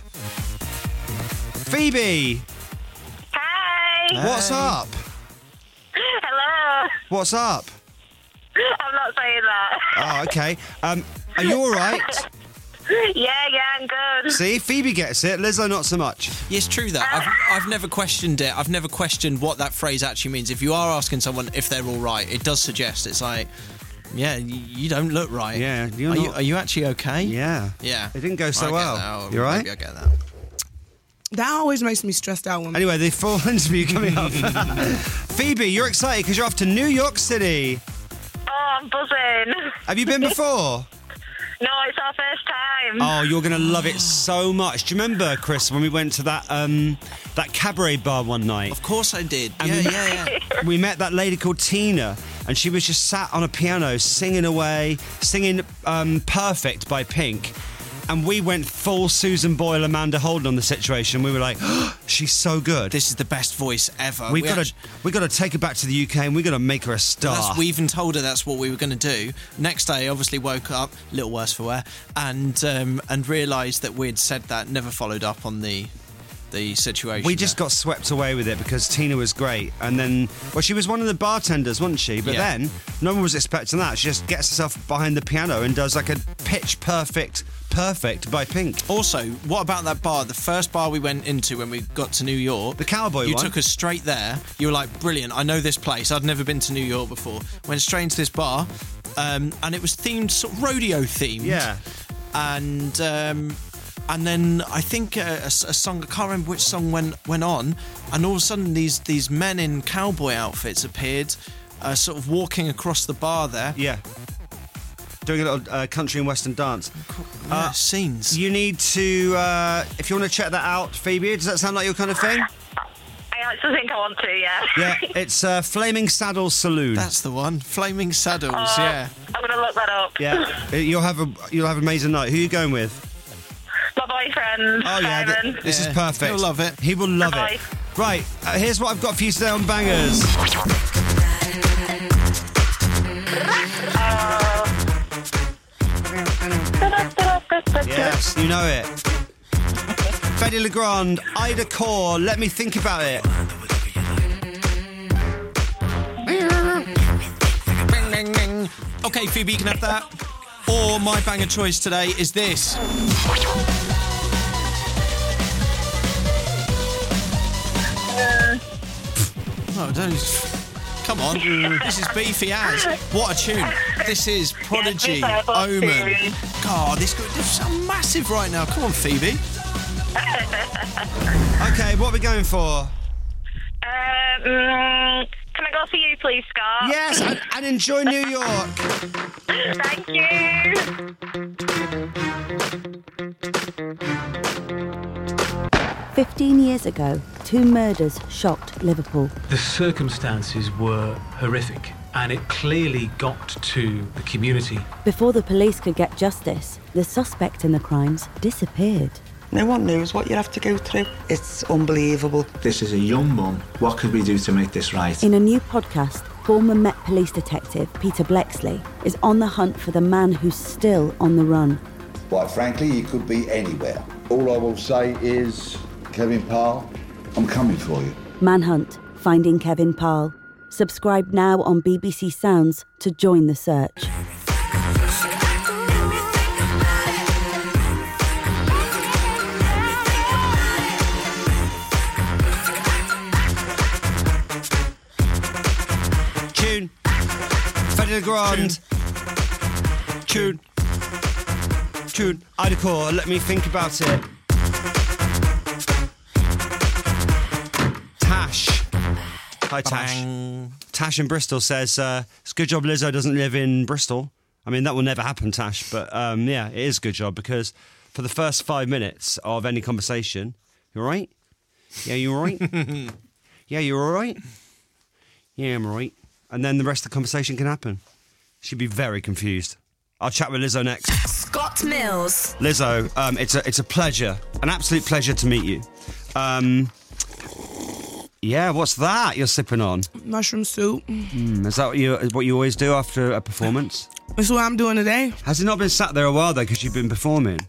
[SPEAKER 6] Phoebe!
[SPEAKER 14] Hi!
[SPEAKER 6] What's up?
[SPEAKER 14] Hello!
[SPEAKER 6] What's up?
[SPEAKER 14] I'm not saying that.
[SPEAKER 6] Oh, okay. Are you all right?
[SPEAKER 14] Yeah, I'm good.
[SPEAKER 6] See, Phoebe gets it. Lizzo, not so much.
[SPEAKER 7] Yeah, it's true that. I've never questioned it. I've never questioned what that phrase actually means. If you are asking someone if they're all right, it does suggest it's like, yeah, you don't look right.
[SPEAKER 6] Yeah.
[SPEAKER 7] Are you actually okay?
[SPEAKER 6] Yeah.
[SPEAKER 7] Yeah.
[SPEAKER 6] It didn't go so well. You all right?
[SPEAKER 7] Maybe I get that.
[SPEAKER 12] That always makes me stressed out.
[SPEAKER 6] Anyway, the full interview coming up. Phoebe, you're excited because you're off to New York City.
[SPEAKER 14] Oh, I'm buzzing.
[SPEAKER 6] Have you been before?
[SPEAKER 14] No, it's our first time.
[SPEAKER 6] Oh, you're going to love it so much. Do you remember, Chris, when we went to that cabaret bar one night?
[SPEAKER 7] Of course I did.
[SPEAKER 6] And
[SPEAKER 7] yeah.
[SPEAKER 6] We met that lady called Tina, and she was just sat on a piano singing away, singing Perfect by Pink. And we went full Susan Boyle, Amanda Holden on the situation. We were like, oh, she's so good.
[SPEAKER 7] This is the best voice ever.
[SPEAKER 6] We got to take her back to the UK and we got to make her a star.
[SPEAKER 7] We even told her that's what we were going to do. Next day, obviously woke up, a little worse for wear, and realised that we'd said that, never followed up on the situation.
[SPEAKER 6] We just got swept away with it because Tina was great. And then, well, she was one of the bartenders, wasn't she? But then, no one was expecting that. She just gets herself behind the piano and does like a pitch perfect by Pink.
[SPEAKER 7] Also, what about that bar? The first bar we went into when we got to New York.
[SPEAKER 6] The Cowboy
[SPEAKER 7] You
[SPEAKER 6] one.
[SPEAKER 7] took us straight there. You were like, brilliant, I know this place. I'd never been to New York before. Went straight into this bar, and it was themed, sort of rodeo themed.
[SPEAKER 6] Yeah.
[SPEAKER 7] And And then I think a song, I can't remember which song went on, and all of a sudden these men in cowboy outfits appeared, sort of walking across the bar there.
[SPEAKER 6] Yeah. Doing a little country and western dance.
[SPEAKER 7] Scenes.
[SPEAKER 6] You need to, if you want to check that out, Phoebe, does that sound like your kind of thing?
[SPEAKER 14] I actually think I want to, yeah.
[SPEAKER 6] Yeah, it's Flaming Saddles Saloon.
[SPEAKER 7] That's the one. Flaming Saddles, yeah.
[SPEAKER 14] I'm going to look that up.
[SPEAKER 6] Yeah, you'll have an amazing night. Who are you going with?
[SPEAKER 14] My boyfriend, Simon.
[SPEAKER 6] This is perfect.
[SPEAKER 7] He'll love it.
[SPEAKER 6] He will love it. Right, here's what I've got for you today on Bangers. Yes, you know it. Fedde Le Grand, Ida Core, Let Me Think About It.
[SPEAKER 7] Okay, Phoebe, you can have that. Or my banger choice today is this. Oh, don't... Come on. This is beefy as. What a tune. This is Prodigy, Omen. God, this is so massive right now. Come on, Phoebe.
[SPEAKER 6] Okay, what are we going for?
[SPEAKER 14] Can I go for you, please, Scott?
[SPEAKER 6] Yes, and enjoy New York.
[SPEAKER 14] Thank you.
[SPEAKER 15] 15 years ago, 2 murders shocked Liverpool.
[SPEAKER 16] The circumstances were horrific, and it clearly got to the community.
[SPEAKER 15] Before the police could get justice, the suspect in the crimes disappeared.
[SPEAKER 17] No one knows what you have to go through. It's unbelievable.
[SPEAKER 18] This is a young mum. What could we do to make this right?
[SPEAKER 15] In a new podcast, former Met Police detective Peter Bleksley is on the hunt for the man who's still on the run.
[SPEAKER 19] Quite frankly, he could be anywhere. All I will say is, Kevin Parle, I'm coming for you.
[SPEAKER 15] Manhunt, Finding Kevin Parle. Subscribe now on BBC Sounds to join the search.
[SPEAKER 6] Tune. Fedde Le Grand. Tune. Ida Core, Let Me Think About It. Tash. Hi, Tash.
[SPEAKER 7] Bang.
[SPEAKER 6] Tash in Bristol says, it's a good job Lizzo doesn't live in Bristol. I mean, that will never happen, Tash, but yeah, it is a good job because for the first 5 minutes of any conversation, you all right? Yeah, you all right? Yeah, you all right? Yeah, I'm all right. And then the rest of the conversation can happen. She'd be very confused. I'll chat with Lizzo next.
[SPEAKER 3] Scott Mills.
[SPEAKER 6] Lizzo, it's a pleasure, an absolute pleasure to meet you. Yeah, what's that you're sipping on?
[SPEAKER 12] Mushroom soup.
[SPEAKER 6] Is that what you always do after a performance?
[SPEAKER 12] That's what I'm doing today.
[SPEAKER 6] Has it not been sat there a while though because you've been performing?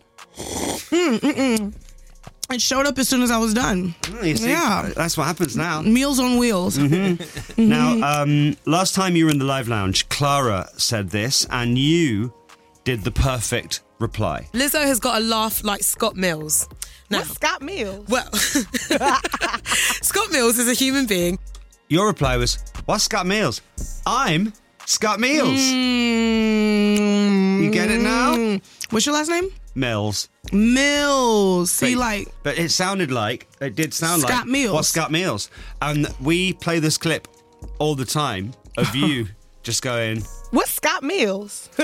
[SPEAKER 12] It showed up as soon as I was done.
[SPEAKER 6] Oh, you see,
[SPEAKER 12] yeah.
[SPEAKER 6] That's what happens now.
[SPEAKER 12] Meals on wheels.
[SPEAKER 6] Mm-hmm. Now, last time you were in the Live Lounge, Clara said this, and you did the perfect reply.
[SPEAKER 20] Lizzo has got a laugh like Scott Mills. Now,
[SPEAKER 12] What's Scott Mills?
[SPEAKER 20] Well, Scott Mills is a human being.
[SPEAKER 6] Your reply was, what's Scott Mills? I'm Scott Mills. You get it now?
[SPEAKER 12] What's your last name?
[SPEAKER 6] Mills.
[SPEAKER 12] See,
[SPEAKER 6] but it did sound like
[SPEAKER 12] Scott Mills.
[SPEAKER 6] What's Scott Mills? And we play this clip all the time of you just going,
[SPEAKER 12] what's Scott Mills?
[SPEAKER 6] and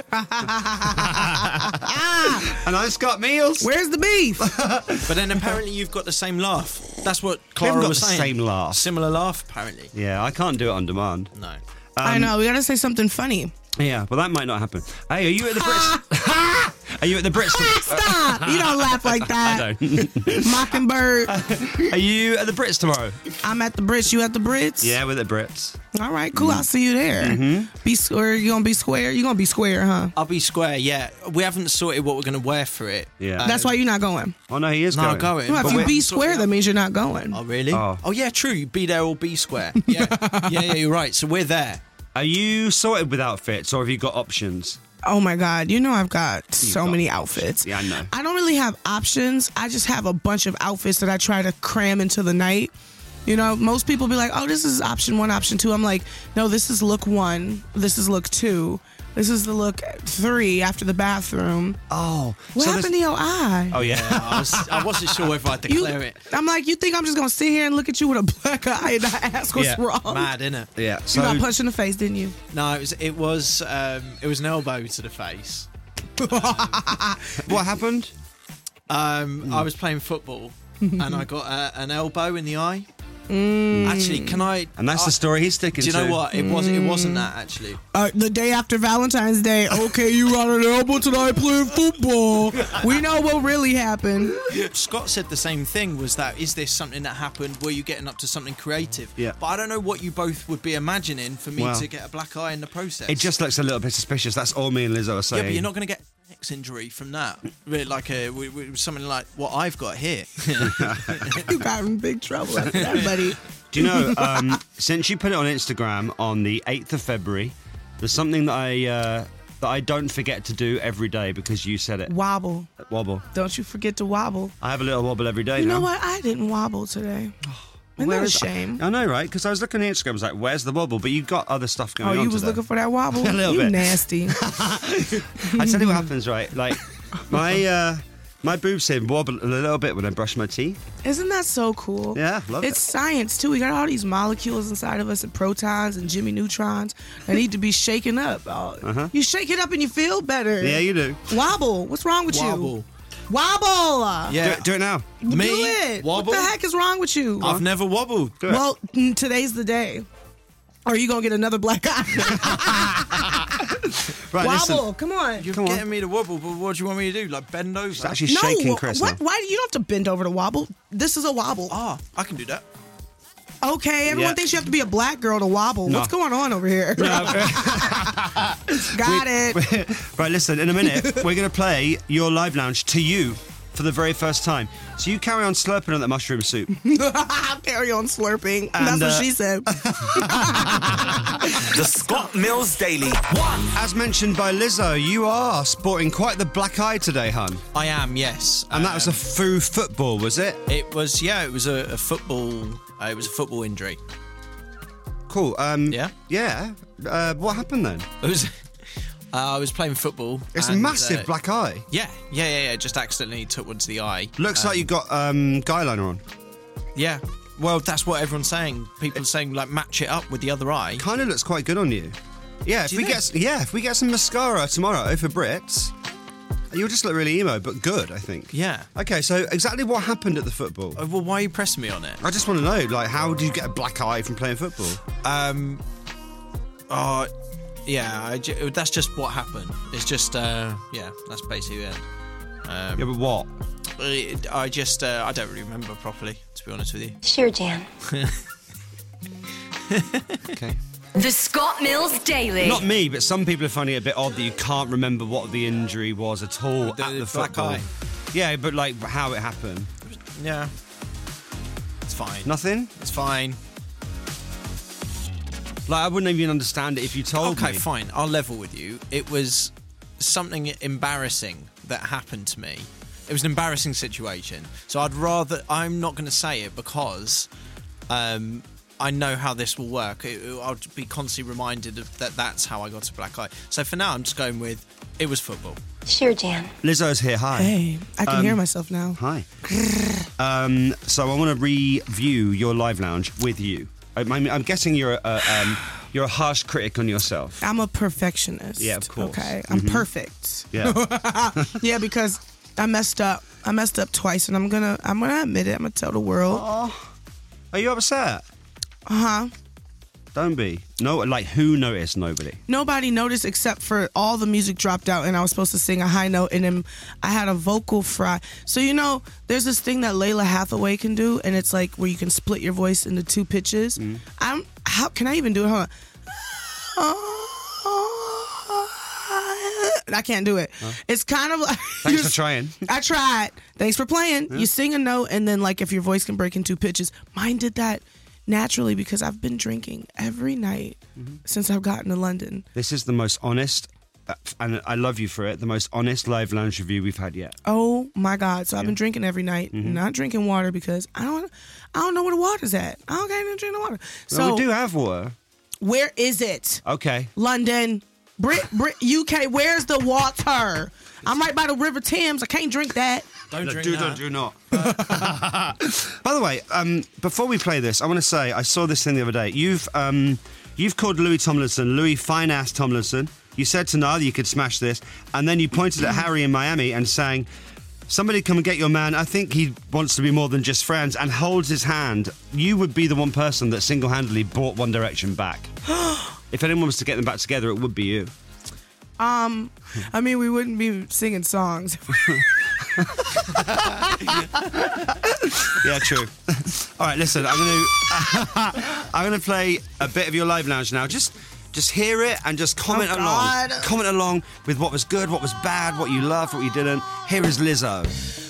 [SPEAKER 6] I'm Scott Mills.
[SPEAKER 12] Where's the beef?
[SPEAKER 7] But then apparently you've got the same laugh. That's what
[SPEAKER 6] We haven't
[SPEAKER 7] Clara
[SPEAKER 6] got
[SPEAKER 7] was
[SPEAKER 6] the
[SPEAKER 7] saying.
[SPEAKER 6] same laugh.
[SPEAKER 7] Similar laugh, apparently.
[SPEAKER 6] Yeah, I can't do it on demand.
[SPEAKER 7] No.
[SPEAKER 12] I know, we gotta say something funny.
[SPEAKER 6] Yeah, well, that might not happen. Hey, are you at the Brits? Are you at the Brits?
[SPEAKER 12] Stop! You don't laugh like that.
[SPEAKER 6] I don't.
[SPEAKER 12] Mockingbird.
[SPEAKER 6] Are you at the Brits tomorrow?
[SPEAKER 12] I'm at the Brits. You at the Brits?
[SPEAKER 6] Yeah, we're at the Brits.
[SPEAKER 12] All right, cool. I'll see you there.
[SPEAKER 6] Mm-hmm.
[SPEAKER 12] Be square. You gonna be square? You gonna be square, huh?
[SPEAKER 7] I'll be square, yeah. We haven't sorted what we're going to wear for it.
[SPEAKER 6] Yeah.
[SPEAKER 12] That's why you're not going.
[SPEAKER 6] Oh, no, he is
[SPEAKER 7] not going.
[SPEAKER 12] Well, if you be square, that means you're not going.
[SPEAKER 7] Oh, really?
[SPEAKER 6] Oh.
[SPEAKER 7] Yeah, true. Be there or be square. Yeah, yeah, you're right. So we're there.
[SPEAKER 6] Are you sorted with outfits or have you got options?
[SPEAKER 12] Oh my God, you know I've got so many outfits.
[SPEAKER 6] Yeah, I know.
[SPEAKER 12] I don't really have options. I just have a bunch of outfits that I try to cram into the night. You know, most people be like, oh, this is option 1, option 2. I'm like, no, this is look 1, this is look 2. This is the look 3 after the bathroom.
[SPEAKER 6] Oh.
[SPEAKER 12] What happened to your eye?
[SPEAKER 6] Oh, yeah.
[SPEAKER 7] I wasn't sure whether I'd declare it.
[SPEAKER 12] I'm like, you think I'm just going to sit here and look at you with a black eye and not ask what's wrong?
[SPEAKER 7] Mad, innit?
[SPEAKER 6] Yeah.
[SPEAKER 12] You got punched in the face, didn't you?
[SPEAKER 7] No, it was an elbow to the face.
[SPEAKER 6] What happened?
[SPEAKER 7] I was playing football and I got an elbow in the eye.
[SPEAKER 12] Mm.
[SPEAKER 7] Actually, can I?
[SPEAKER 6] And that's the story he's sticking to.
[SPEAKER 7] Do you know what? It wasn't that actually.
[SPEAKER 12] The day after Valentine's Day. Okay, you got an elbow tonight playing football. We know what really happened.
[SPEAKER 7] Scott said the same thing. Was that is this something that happened? Were you getting up to something creative?
[SPEAKER 6] Yeah.
[SPEAKER 7] But I don't know what you both would be imagining for me to get a black eye in the process.
[SPEAKER 6] It just looks a little bit suspicious. That's all me and Lizzo are saying.
[SPEAKER 7] Yeah, but you're not going to get neck injury from that. Really, like something like what I've got here.
[SPEAKER 12] You got in big trouble after that, buddy.
[SPEAKER 6] Do you know, since you put it on Instagram on the 8th of February, there's something that I don't forget to do every day because you said it.
[SPEAKER 12] Wobble.
[SPEAKER 6] Wobble.
[SPEAKER 12] Don't you forget to wobble.
[SPEAKER 6] I have a little wobble every day
[SPEAKER 12] You
[SPEAKER 6] now.
[SPEAKER 12] know what? I didn't wobble today. Isn't that a shame?
[SPEAKER 6] I know, right? Because I was looking at Instagram, I was like, where's the wobble? But you got other stuff going on
[SPEAKER 12] Oh, you was
[SPEAKER 6] today.
[SPEAKER 12] looking for that wobble?
[SPEAKER 6] A little
[SPEAKER 12] you
[SPEAKER 6] bit.
[SPEAKER 12] nasty.
[SPEAKER 6] I tell you what happens, right? Like, my boobs here wobble a little bit when I brush my teeth.
[SPEAKER 12] Isn't that so cool?
[SPEAKER 6] Yeah, love it.
[SPEAKER 12] It's science, too. We got all these molecules inside of us and protons and Jimmy Neutrons that need to be shaken up. You shake it up and you feel better.
[SPEAKER 6] Yeah, you do.
[SPEAKER 12] Wobble. What's wrong with you? Wobble.
[SPEAKER 6] Yeah. Do it now.
[SPEAKER 12] Do it.
[SPEAKER 7] Wobble?
[SPEAKER 12] What the heck is wrong with you?
[SPEAKER 7] I've never wobbled.
[SPEAKER 12] Well, today's the day. Or are you going to get another black eye?
[SPEAKER 6] Right,
[SPEAKER 12] wobble,
[SPEAKER 6] listen.
[SPEAKER 12] come on.
[SPEAKER 7] You're getting me to wobble, but what do you want me to do? Like bend over?
[SPEAKER 6] It's actually shaking Chris now.
[SPEAKER 12] Why do you don't have to bend over to wobble? This is a wobble.
[SPEAKER 7] Oh, I can do that.
[SPEAKER 12] Okay, everyone thinks you have to be a black girl to wobble.
[SPEAKER 6] No.
[SPEAKER 12] What's going on over here? Got it.
[SPEAKER 6] Right, listen, in a minute, we're going to play your live lounge to you for the very first time. So you carry on slurping on that mushroom soup.
[SPEAKER 12] I'll carry on slurping.
[SPEAKER 6] And,
[SPEAKER 12] That's what she said.
[SPEAKER 2] The Scott Mills Daily.
[SPEAKER 6] As mentioned by Lizzo, you are sporting quite the black eye today, hun.
[SPEAKER 7] I am, yes.
[SPEAKER 6] And that was through football, was it?
[SPEAKER 7] It was, yeah. It was a football. It was a football injury.
[SPEAKER 6] Cool.
[SPEAKER 7] Yeah.
[SPEAKER 6] Yeah. What happened then?
[SPEAKER 7] It was. I was playing football.
[SPEAKER 6] It's a massive black eye.
[SPEAKER 7] Yeah. Just accidentally took one to the eye.
[SPEAKER 6] Looks like you got guy liner on.
[SPEAKER 7] Yeah. Well, that's what everyone's saying. People are saying like match it up with the other eye.
[SPEAKER 6] Kind of looks quite good on you. Yeah. If we get some mascara tomorrow for Brits, you'll just look really emo, but good, I think.
[SPEAKER 7] Yeah.
[SPEAKER 6] Okay. So exactly what happened at the football?
[SPEAKER 7] Well, why are you pressing me on it?
[SPEAKER 6] I just want to know, like, how did you get a black eye from playing football?
[SPEAKER 7] Yeah, that's just what happened. It's just, that's basically it.
[SPEAKER 6] Yeah, but what?
[SPEAKER 7] I don't really remember properly, to be honest with you.
[SPEAKER 3] Sure, Jan.
[SPEAKER 6] Okay.
[SPEAKER 1] The Scott Mills Daily.
[SPEAKER 6] Not me, but some people are finding it a bit odd that you can't remember what the injury was at all at the
[SPEAKER 7] black
[SPEAKER 6] football.
[SPEAKER 7] eye.
[SPEAKER 6] Yeah, but like how it happened.
[SPEAKER 7] Yeah. It's fine.
[SPEAKER 6] Nothing?
[SPEAKER 7] It's fine.
[SPEAKER 6] Like, I wouldn't even understand it if you told me.
[SPEAKER 7] Okay, fine. I'll level with you. It was something embarrassing that happened to me. It was an embarrassing situation. So I'm not going to say it because I know how this will work. I'll be constantly reminded that that's how I got a black eye. So for now, I'm just going with, it was football.
[SPEAKER 3] Sure, Jan.
[SPEAKER 6] Lizzo's here. Hi.
[SPEAKER 12] Hey, I can hear myself now.
[SPEAKER 6] Hi. So I want to review your live lounge with you. I'm guessing you're a harsh critic on yourself.
[SPEAKER 12] I'm a perfectionist.
[SPEAKER 6] Yeah, of course.
[SPEAKER 12] Okay, I'm perfect.
[SPEAKER 6] Yeah.
[SPEAKER 12] Yeah, because I messed up. I messed up twice, and I'm gonna admit it. I'm gonna tell the world.
[SPEAKER 6] Oh. Are you upset?
[SPEAKER 12] Don't
[SPEAKER 6] be. No, like who noticed? Nobody.
[SPEAKER 12] Nobody noticed except for all the music dropped out and I was supposed to sing a high note and then I had a vocal fry. So there's this thing that Layla Hathaway can do and it's like where you can split your voice into 2 pitches. How can I even do it? Hold on. I can't do it. It's kind of like...
[SPEAKER 6] Thanks for trying.
[SPEAKER 12] I tried. Thanks for playing. Yeah. You sing a note and then like if your voice can break in 2 pitches. Mine did that naturally because I've been drinking every night since I've gotten to London.
[SPEAKER 6] This is the most honest, and I love you for it, the most honest live lounge review we've had yet.
[SPEAKER 12] Oh my God. So I've been drinking every night, not drinking water because I don't know where the water's at. I don't get to drink the water. So
[SPEAKER 6] we do have water.
[SPEAKER 12] Where is it?
[SPEAKER 6] Okay.
[SPEAKER 12] London. Brit, UK, where's the water? I'm right by the River Thames. I can't drink that.
[SPEAKER 7] Don't drink that.
[SPEAKER 6] Do not. By the way, before we play this, I want to say I saw this thing the other day. You've called Louis Tomlinson Louis Fine Ass Tomlinson. You said to Niall you could smash this, and then you pointed at Harry in Miami and saying, "Somebody come and get your man. I think he wants to be more than just friends," and holds his hand. You would be the one person that single-handedly brought One Direction back. If anyone was to get them back together, it would be you.
[SPEAKER 12] I mean, we wouldn't be singing songs.
[SPEAKER 6] Yeah, true. All right, listen, I'm gonna play a bit of your live lounge now. Just hear it and just comment along. Comment along with what was good, what was bad, what you loved, what you didn't. Here is Lizzo.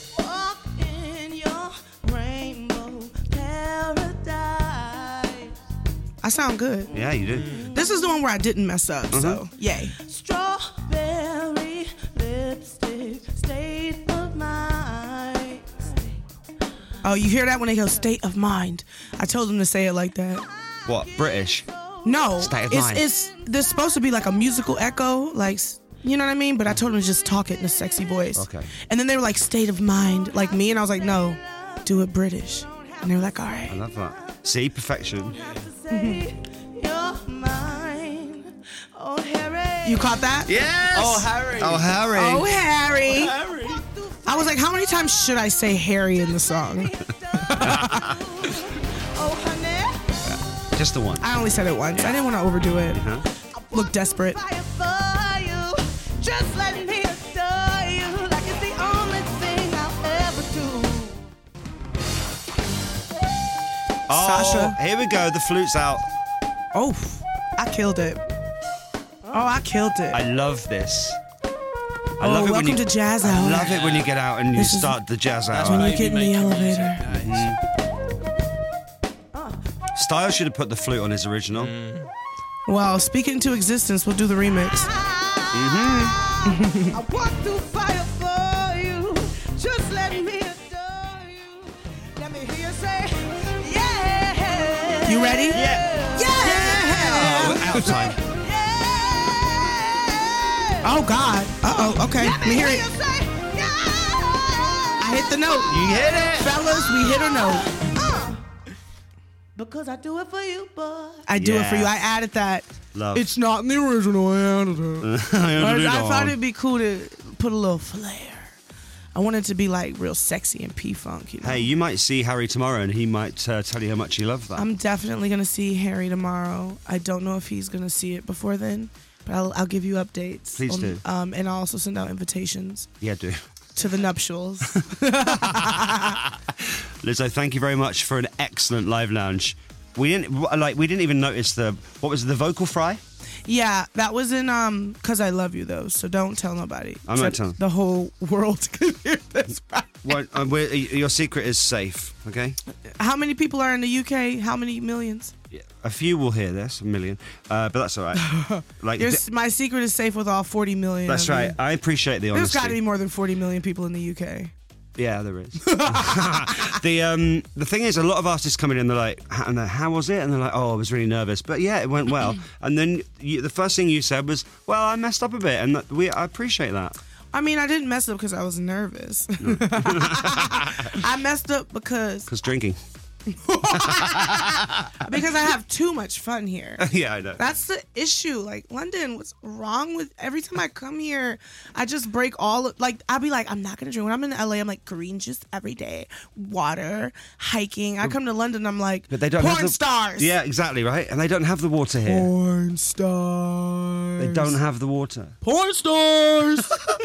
[SPEAKER 12] I sound good.
[SPEAKER 6] Yeah, you do.
[SPEAKER 12] This is the one where I didn't mess up, so yay.
[SPEAKER 21] Strawberry lipstick, state of mind.
[SPEAKER 12] Oh, you hear that when they go state of mind? I told them to say it like that.
[SPEAKER 6] What, British?
[SPEAKER 12] No,
[SPEAKER 6] State of mind.
[SPEAKER 12] there's supposed to be like a musical echo, like, you know what I mean? But I told them to just talk it in a sexy voice.
[SPEAKER 6] Okay.
[SPEAKER 12] And then they were like, state of mind, like me, and I was like, no, do it British. And they were like, all right.
[SPEAKER 6] I love that. See, perfection.
[SPEAKER 12] You caught that?
[SPEAKER 6] Yes!
[SPEAKER 7] Oh, Harry.
[SPEAKER 6] Oh, Harry.
[SPEAKER 12] Oh, Harry. I was like, how many times should I say Harry in the song?
[SPEAKER 6] Just the one.
[SPEAKER 12] I only said it once. I didn't want to overdo it. Look desperate.
[SPEAKER 21] Just let me adore you like it's the only thing I'll ever do.
[SPEAKER 6] Oh,
[SPEAKER 12] Sasha.
[SPEAKER 6] Here we go. The flute's out.
[SPEAKER 12] Oh, I killed it. Oh, I killed it.
[SPEAKER 6] I love this. I
[SPEAKER 12] Oh,
[SPEAKER 6] love it
[SPEAKER 12] welcome
[SPEAKER 6] when you,
[SPEAKER 12] to Jazz
[SPEAKER 6] I
[SPEAKER 12] Hour.
[SPEAKER 6] love it when you get out and you
[SPEAKER 12] This is-
[SPEAKER 6] start the jazz hour.
[SPEAKER 12] When you get in the elevator.
[SPEAKER 6] Styles should have put the flute on his original.
[SPEAKER 12] Well, speak it into existence. We'll do the remix.
[SPEAKER 21] I want to fight for you. Just let me adore you. Let me hear you say, yeah.
[SPEAKER 12] You ready?
[SPEAKER 6] Yeah.
[SPEAKER 12] Yeah.
[SPEAKER 6] Oh, out of time.
[SPEAKER 12] Oh, God. Uh-oh. Okay. Let me hear it. I hit the note.
[SPEAKER 6] You hit it.
[SPEAKER 12] Fellas, we hit a note.
[SPEAKER 21] Because I do it for you, boy.
[SPEAKER 12] I do it for you.
[SPEAKER 6] Yes.
[SPEAKER 12] I added that.
[SPEAKER 6] Love.
[SPEAKER 12] It's not in the original. I added it. I thought it'd be cool to put a little flair. I want it to be like real sexy and P-funk, you know?
[SPEAKER 6] Hey, you might see Harry tomorrow and he might tell you how much you love that.
[SPEAKER 12] I'm definitely going to see Harry tomorrow. I don't know if he's going to see it before then, but I'll give you updates.
[SPEAKER 6] Please do.
[SPEAKER 12] And I'll also send out invitations
[SPEAKER 6] Yeah, do.
[SPEAKER 12] to the nuptials.
[SPEAKER 6] Lizzo, thank you very much for an excellent live lounge. We didn't even notice the vocal fry.
[SPEAKER 12] Yeah, that was in Cause I Love You, though, so don't tell nobody.
[SPEAKER 6] I'm not telling.
[SPEAKER 12] The whole world can hear this.
[SPEAKER 6] Your secret is safe, okay?
[SPEAKER 12] How many people are in the UK? How many millions?
[SPEAKER 6] Yeah, a few will hear this, 1 million, but that's all right.
[SPEAKER 12] My secret is safe with all 40 million.
[SPEAKER 6] That's right. I appreciate the honesty.
[SPEAKER 12] There's got to be more than 40 million people in the UK.
[SPEAKER 6] Yeah, there is. The thing is, a lot of artists come in and they're like, how was it? And they're like, oh, I was really nervous. But yeah, it went well. And then the first thing you said was, well, I messed up a bit. And I appreciate that.
[SPEAKER 12] I mean, I didn't mess up because I was nervous. No. I messed up because
[SPEAKER 6] drinking.
[SPEAKER 12] Because I have too much fun here.
[SPEAKER 6] Yeah, I know.
[SPEAKER 12] That's the issue. Like, London, what's wrong with every time I come here, I just break I'll be like, I'm not gonna drink. When I'm in LA, I'm like green juice every day, water, hiking. I come to London, I'm like,
[SPEAKER 6] but they don't
[SPEAKER 12] porn
[SPEAKER 6] have
[SPEAKER 12] stars.
[SPEAKER 6] Yeah, exactly, right? And they don't have the water here.
[SPEAKER 12] Porn stars.
[SPEAKER 6] They don't have the water.
[SPEAKER 12] Porn stars.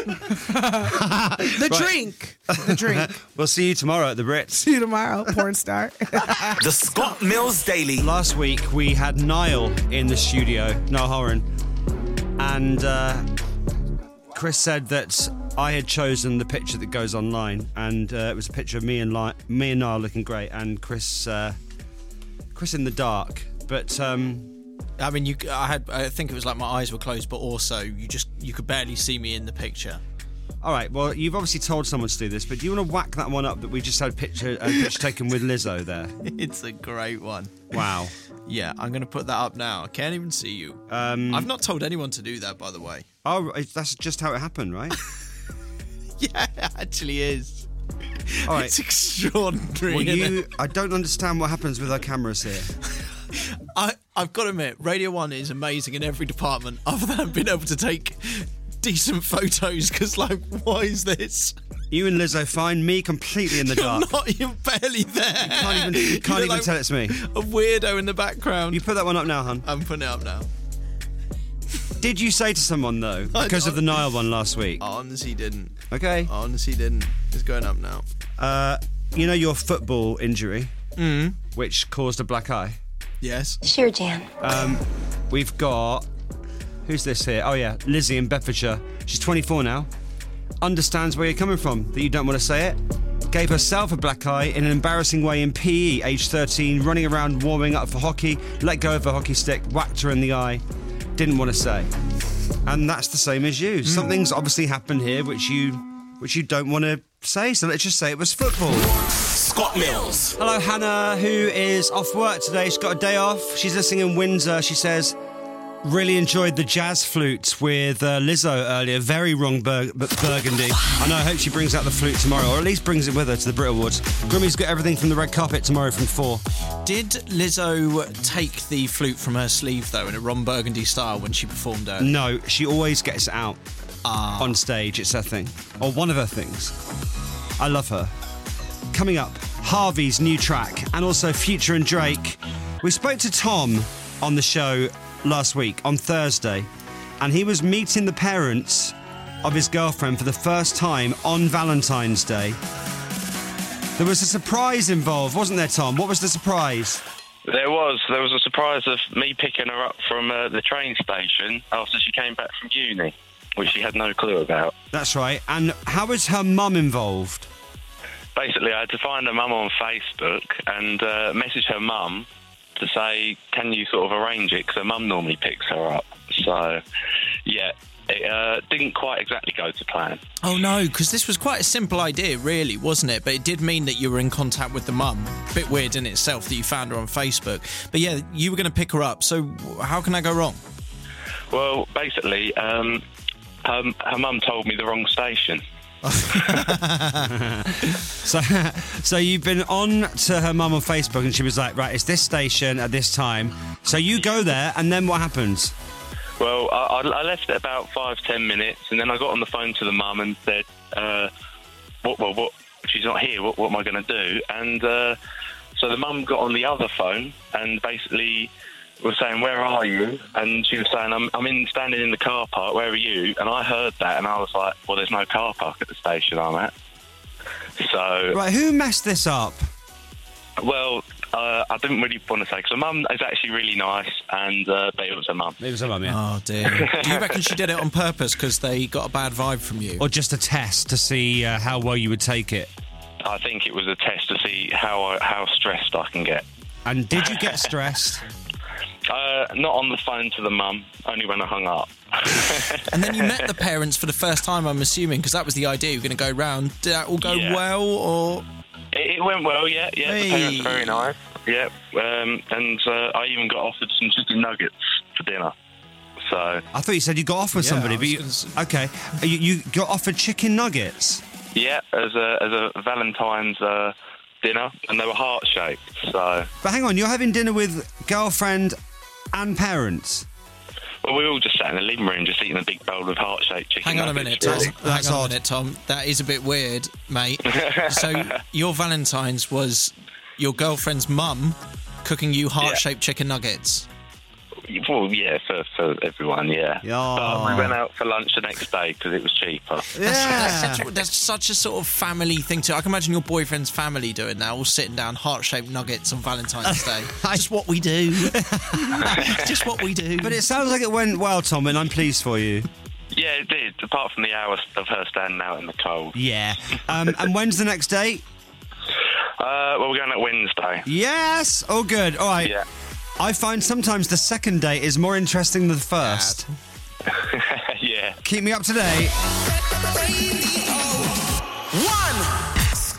[SPEAKER 12] The drink.
[SPEAKER 6] We'll see you tomorrow at the Ritz.
[SPEAKER 12] See you tomorrow, porn star.
[SPEAKER 2] The Scott Mills Daily.
[SPEAKER 6] Last week we had Niall in the studio, Niall Horan, and Chris said that I had chosen the picture that goes online, and it was a picture of me and Niall looking great, and Chris in the dark. But
[SPEAKER 7] I mean, I think it was like my eyes were closed, but also you could barely see me in the picture.
[SPEAKER 6] All right, well, you've obviously told someone to do this, but do you want to whack that one up that we just had a picture taken with Lizzo there?
[SPEAKER 7] It's a great one.
[SPEAKER 6] Wow.
[SPEAKER 7] Yeah, I'm going to put that up now. I can't even see you. I've not told anyone to do that, by the way.
[SPEAKER 6] Oh, that's just how it happened, right?
[SPEAKER 7] Yeah, it actually is.
[SPEAKER 6] All right.
[SPEAKER 7] It's extraordinary.
[SPEAKER 6] Well,
[SPEAKER 7] isn't it?
[SPEAKER 6] I don't understand what happens with our cameras here.
[SPEAKER 7] I've got to admit, Radio 1 is amazing in every department other than being able to take decent photos, because, like, why is this?
[SPEAKER 6] You and Lizzo find me completely in the dark.
[SPEAKER 7] You're barely there.
[SPEAKER 6] You can't even tell it's me.
[SPEAKER 7] A weirdo in the background.
[SPEAKER 6] You put that one up now, hun.
[SPEAKER 7] I'm putting it up now.
[SPEAKER 6] Did you say to someone, though, because of the Nile one last week?
[SPEAKER 7] I honestly didn't.
[SPEAKER 6] Okay.
[SPEAKER 7] I honestly didn't. It's going up now.
[SPEAKER 6] You know your football injury, which caused a black eye?
[SPEAKER 7] Yes.
[SPEAKER 14] Sure, Jan.
[SPEAKER 6] We've got... Who's this here? Oh, yeah, Lizzie in Bedfordshire. She's 24 now. Understands where you're coming from, that you don't want to say it. Gave herself a black eye in an embarrassing way in PE, age 13, running around warming up for hockey, let go of a hockey stick, whacked her in the eye. Didn't want to say. And that's the same as you. Something's obviously happened here which you don't want to say, so let's just say it was football.
[SPEAKER 2] Scott Mills.
[SPEAKER 6] Hello, Hannah, who is off work today. She's got a day off. She's listening in Windsor. She says, really enjoyed the jazz flute with Lizzo earlier. Very wrong burgundy. I know, I hope she brings out the flute tomorrow, or at least brings it with her to the Brit Awards. Grimmy's got everything from the red carpet tomorrow from 4.
[SPEAKER 7] Did Lizzo take the flute from her sleeve, though, in a Ron Burgundy style when she performed earlier?
[SPEAKER 6] No, she always gets it out on stage. It's her thing. Or one of her things. I love her. Coming up, Harvey's new track, and also Future and Drake. We spoke to Tom on the show last week, on Thursday, and he was meeting the parents of his girlfriend for the first time on Valentine's Day. There was a surprise involved, wasn't there, Tom? What was the surprise?
[SPEAKER 4] There was a surprise of me picking her up from the train station after she came back from uni, which she had no clue about.
[SPEAKER 6] That's right. And how was her mum involved?
[SPEAKER 4] Basically, I had to find her mum on Facebook and message her mum to say, can you sort of arrange it? Because her mum normally picks her up. So, yeah, it didn't quite exactly go to plan.
[SPEAKER 7] Oh, no, because this was quite a simple idea, really, wasn't it? But it did mean that you were in contact with the mum. A bit weird in itself that you found her on Facebook. But, yeah, you were going to pick her up. So how can that go wrong?
[SPEAKER 4] Well, basically, her mum told me the wrong station.
[SPEAKER 6] So you've been on to her mum on Facebook and she was like, right, it's this station at this time. So you go there and then what happens?
[SPEAKER 4] Well, I left it about 5-10 minutes and then I got on the phone to the mum and said, what, she's not here, what am I going to do? And so the mum got on the other phone and basically was saying, where are you? And she was saying, I'm standing in the car park, where are you? And I heard that and I was like, well, there's no car park at the station I'm at. So...
[SPEAKER 6] Right, who messed this up?
[SPEAKER 4] Well, I didn't really want to say, because her mum is actually really nice, and but it was her mum.
[SPEAKER 6] It was her mum, yeah.
[SPEAKER 7] Oh, dear. Do you reckon she did it on purpose because they got a bad vibe from you?
[SPEAKER 6] Or just a test to see how well you would take it?
[SPEAKER 4] I think it was a test to see how stressed I can get.
[SPEAKER 6] And did you get stressed?
[SPEAKER 4] Not on the phone to the mum, only when I hung up.
[SPEAKER 7] And then you met the parents for the first time, I'm assuming, because that was the idea. You were going to go round. Did that all go well, or...?
[SPEAKER 4] It went well, yeah.
[SPEAKER 7] Hey.
[SPEAKER 4] The parents are very nice, yeah. And I even got offered some chicken nuggets for dinner. So
[SPEAKER 6] I thought you said you got offered somebody, but okay. You got offered chicken nuggets?
[SPEAKER 4] Yeah, as a Valentine's dinner, and they were heart-shaped, so...
[SPEAKER 6] But hang on, you're having dinner with girlfriend and parents?
[SPEAKER 4] Well, we all just sat in the living room just eating a big bowl of heart-shaped chicken
[SPEAKER 7] Hang on a minute, Tom.
[SPEAKER 6] That's
[SPEAKER 7] Hang on
[SPEAKER 6] odd.
[SPEAKER 7] a minute, Tom. That is a bit weird, mate. So your Valentine's was your girlfriend's mum cooking you heart-shaped chicken nuggets?
[SPEAKER 4] Well, yeah, for everyone, yeah. But we went out for lunch the next day because it was cheaper.
[SPEAKER 7] That's such a sort of family thing too. I can imagine your boyfriend's family doing that, all sitting down, heart-shaped nuggets on Valentine's Day. Just what we do. Just what we do.
[SPEAKER 6] But it sounds like it went well, Tom, and I'm pleased for you.
[SPEAKER 4] Yeah, it did, apart from the hours of her standing out in the cold.
[SPEAKER 6] Yeah. And when's the next date?
[SPEAKER 4] Well, we're going out Wednesday.
[SPEAKER 6] Yes! Oh, good. All right.
[SPEAKER 4] Yeah.
[SPEAKER 6] I find sometimes the second date is more interesting than the first.
[SPEAKER 4] Yeah.
[SPEAKER 6] Keep me up to date.
[SPEAKER 3] 1. Scott Mills.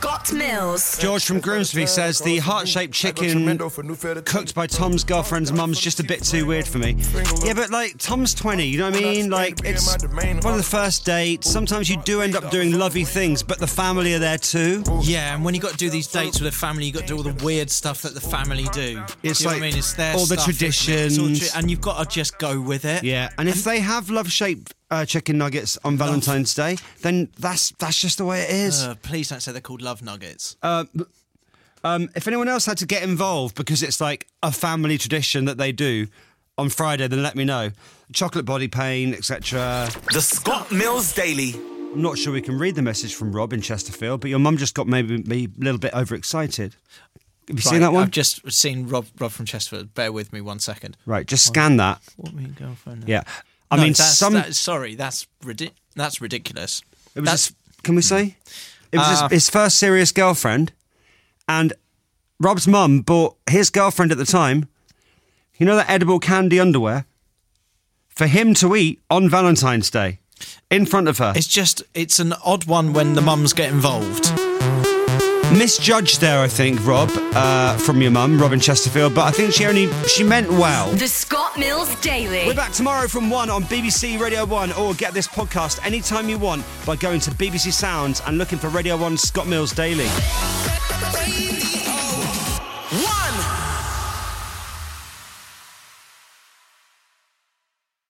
[SPEAKER 1] Mills.
[SPEAKER 6] George from Grimsby says the heart-shaped chicken cooked by Tom's girlfriend's mum's just a bit too weird for me. Yeah, but like Tom's 20, you know what I mean? Like it's one of the first dates. Sometimes you do end up doing lovey things, but the family are there too.
[SPEAKER 7] Yeah, and when you got to do these dates with a family, you got to do all the weird stuff that the family do.
[SPEAKER 6] It's
[SPEAKER 7] do you
[SPEAKER 6] like
[SPEAKER 7] know what I mean? It's their
[SPEAKER 6] all the
[SPEAKER 7] stuff, isn't it?
[SPEAKER 6] traditions.
[SPEAKER 7] It's all and you've got to just go with it.
[SPEAKER 6] Yeah, and if they have love-shaped chicken nuggets on Valentine's Day, then that's just the way it is.
[SPEAKER 7] Please don't say they're called love nuggets.
[SPEAKER 6] If anyone else had to get involved because it's like a family tradition that they do on Friday, then let me know. Chocolate body paint, etc.
[SPEAKER 2] The Scott Mills Daily.
[SPEAKER 6] I'm not sure we can read the message from Rob in Chesterfield, but your mum just got maybe a little bit overexcited. Have you seen that one?
[SPEAKER 7] I've just seen Rob from Chesterfield. Bear with me 1 second.
[SPEAKER 6] Right, just scan that.
[SPEAKER 7] What me girlfriend?
[SPEAKER 6] Yeah.
[SPEAKER 7] I mean, sorry, that's ridiculous.
[SPEAKER 6] It was can we say? It was his first serious girlfriend, and Rob's mum bought his girlfriend at the time, you know, that edible candy underwear, for him to eat on Valentine's Day in front of her.
[SPEAKER 7] It's an odd one when the mums get involved.
[SPEAKER 6] Misjudged there, I think, Rob, from your mum, Robin Chesterfield, but I think she meant well.
[SPEAKER 1] The Scott Mills Daily.
[SPEAKER 6] We're back tomorrow from 1 on BBC Radio 1, or get this podcast anytime you want by going to BBC Sounds and looking for Radio 1 Scott Mills Daily.
[SPEAKER 2] 1.